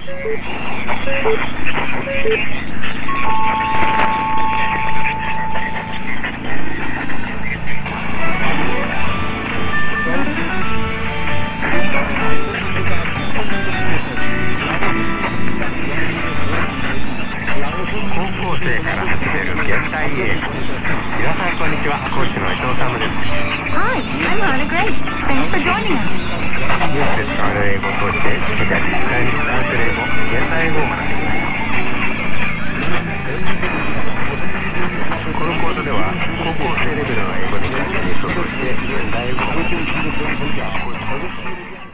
Hi, I'm Lana Grace. Thanks for joining us. ニュースで使われる英語を通して世界で実際に使われている英語、現代英語を学びます。この講座では高校生レベルの英語できる人に想像して現代英語を学びます。